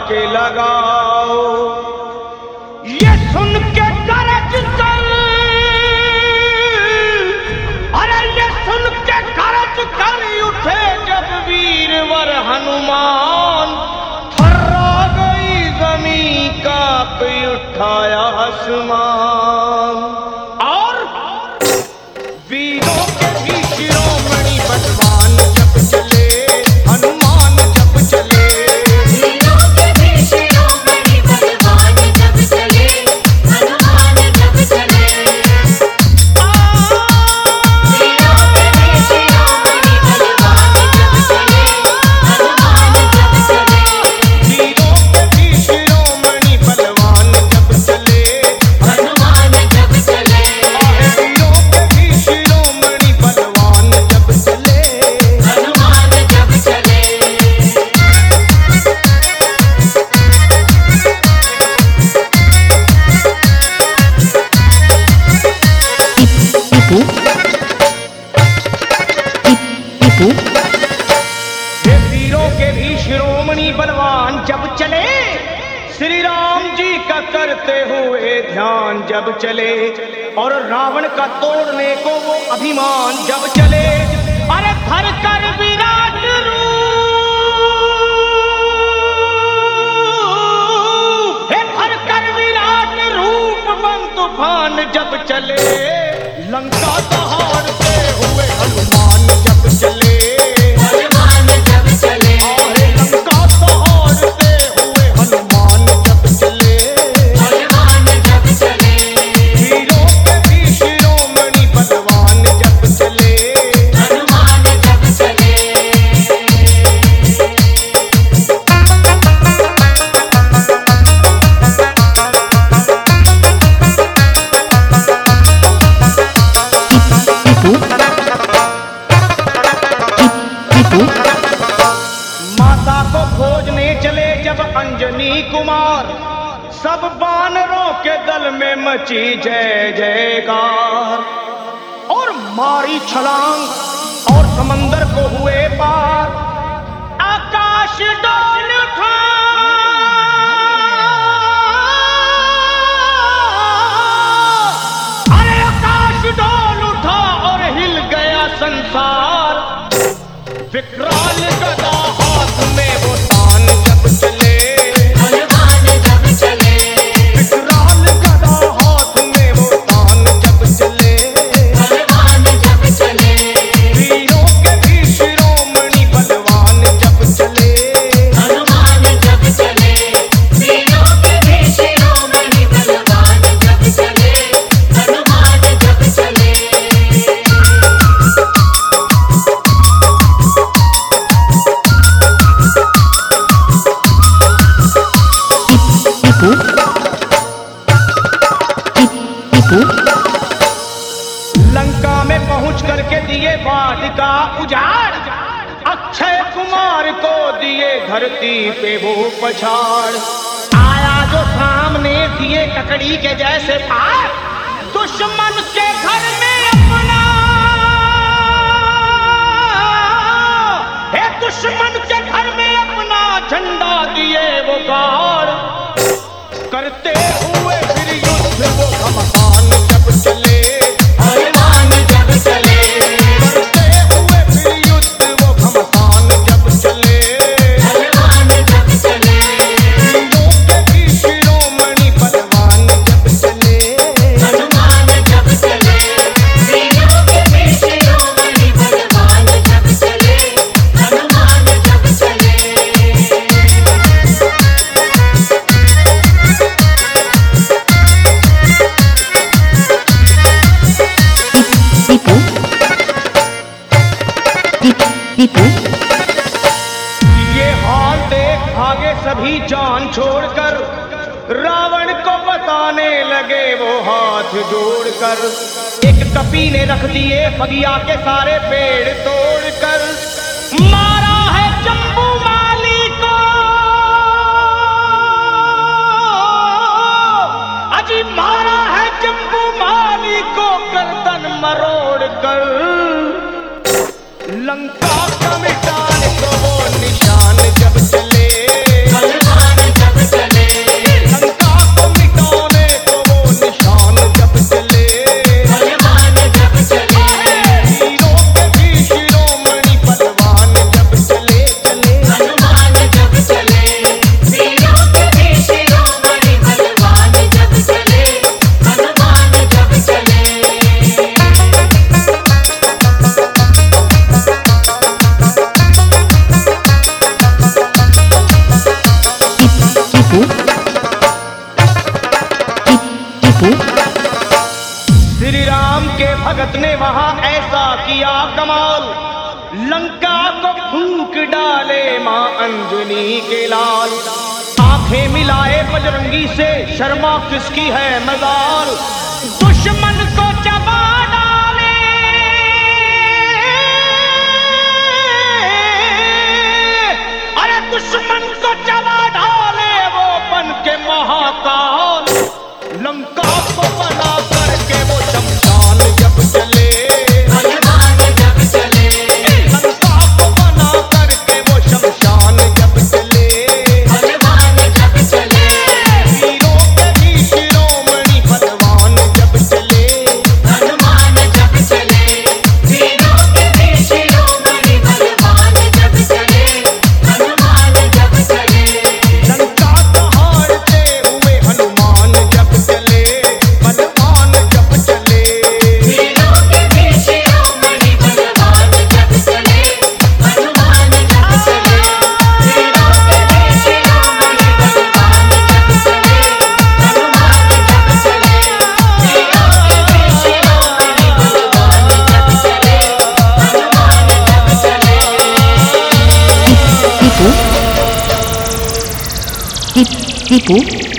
के लगाओ। ये सुन के गरज कर, अरे ये सुन के गरज कर उठे जब वीरवर हनुमान। थर्रा गई जमीन कांप उठाया आसमान। और वीरों के भी शिरोमणि बलवान जब चले, हनुमान जब चले। वीरों के भी शिरोमणि बलवान जब चले, हनुमान जब चले। वीरों के भी शिरोमणि बलवान जब चले, हनुमान जब चले। वीरों के भी शिरोमणि बलवान जब चले, हनुमान जब चले। वीरों के भी शिरोमणि बलवान जब चले। हनुमान जब चले। ये वीरों के भी शिरोमणि बलवान जब चले, श्री राम जी का करते हुए ध्यान जब चले, और रावण का तोड़ने को वो अभिमान जब चले। अरे धर कर विराट रूप, हे धर कर विराट रूप बन तूफान जब चले। लंका दहाड़ते हुए हनुमान जब चले। हनुमान जब चले। लंका दहाड़ते हुए हनुमान जब चले। हनुमान जब चले। वीरों के भी शिरोमणि बलवान जब चले। हनुमान जब चले। माता को खोजने चले जब अंजनी कुमार, सब वानरों के दल में मची जय जयकार। और मारी छलांग और समंदर को हुए पार, आकाश डोल उठा। अरे आकाश डोल उठा और हिल गया संसार। विकराल गदा हाथ में वो तान जब चले। हनुमान जब चले। विकराल गदा हाथ में वो तान जब चले। हनुमान जब चले। वीरों के भी शिरोमणि बलवान जब चले। हनुमान जब चले। वीरों के भी शिरोमणि बलवान जब चले। हनुमान जब चले। लंका में पहुंच करके दिए बाढ़ का उजाड़, अक्षय कुमार को दिए धरती पे वो पछाड़। आया जो सामने दिए ककड़ी के जैसे पार, दुश्मन के घर में अपना, हे दुश्मन के घर में अपना झंडा दिए वो गाड़। करते हुए फिर युद्ध वो घमसान जब चले। हनुमान जब चले। करते हुए फिर युद्ध वो घमसान जब चले। हनुमान जब चले। वीरों के भी शिरोमणि बलवान जब चले। हनुमान जब चले। वीरों के भी शिरोमणि बलवान जब चले। हनुमान जब चले। ये हाल देख भागे सभी जान छोड़कर, रावण को बताने लगे वो हाथ जोड़कर। एक कपी ने रख दिए फगिया के सारे पेड़ तोड़कर, मारा है जम्बू माली को, अजी मारा है जम्बू माली को गर्दन मरोड़ कर। लंका का मिटाने को वो निशान जब चले। हनुमान भगत ने वहां ऐसा किया कमाल, लंका को फूंक डाले मां अंजनी के लाल। आंखें मिलाए बजरंगी से, शर्मा किसकी है मजाल, दुश्मन को चबा डाले अरे दुश्मन को चबा डाले वो बन के महाकाल। लंका को बना करके वो शमशान जब चले, हनुमान जब चले, लंका को बना करके वो शमशान जब चले, हनुमान जब चले, वीरों के भी शिरोमणि बलवान जब चले, हनुमान जब चले, वीरों के भी शिरोमणि बलवान जब चले, हनुमान जब चले, लंका को हारते हुए हनुमान जब चले, बलवान जब चले। वीरों के भी शिरोमणि बलवान जब चले, हनुमान जब चले, वीरों के भी शिरोमणि बलवान जब चले, हनुमान जब चले, वीरों के भी शिरोमणि बलवान जब चले, हनुमान जब चले। Tipu